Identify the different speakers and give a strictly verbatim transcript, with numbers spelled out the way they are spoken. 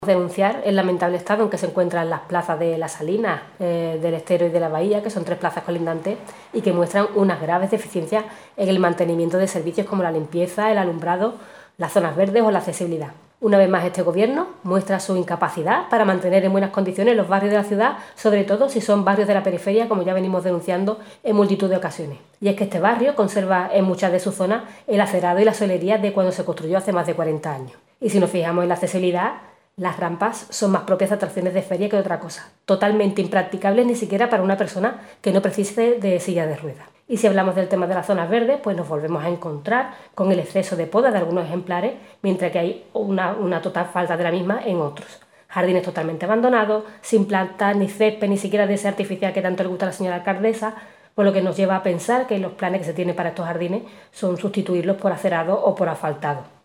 Speaker 1: Denunciar el lamentable estado en que se encuentran las plazas de Las Salinas, eh, del Estero y de la Bahía, que son tres plazas colindantes y que muestran unas graves deficiencias en el mantenimiento de servicios como la limpieza, el alumbrado, las zonas verdes o la accesibilidad. Una vez más, este gobierno muestra su incapacidad para mantener en buenas condiciones los barrios de la ciudad, sobre todo si son barrios de la periferia, como ya venimos denunciando en multitud de ocasiones. Y es que este barrio conserva en muchas de sus zonas el acerado y la solería de cuando se construyó hace más de cuarenta años. Y si nos fijamos en la accesibilidad, las rampas son más propias de atracciones de feria que de otra cosa, totalmente impracticables ni siquiera para una persona que no precise de silla de ruedas. Y si hablamos del tema de las zonas verdes, pues nos volvemos a encontrar con el exceso de poda de algunos ejemplares, mientras que hay una, una total falta de la misma en otros. Jardines totalmente abandonados, sin plantas, ni césped, ni siquiera de ese artificial que tanto le gusta a la señora alcaldesa, por lo que nos lleva a pensar que los planes que se tienen para estos jardines son sustituirlos por acerado o por asfaltado.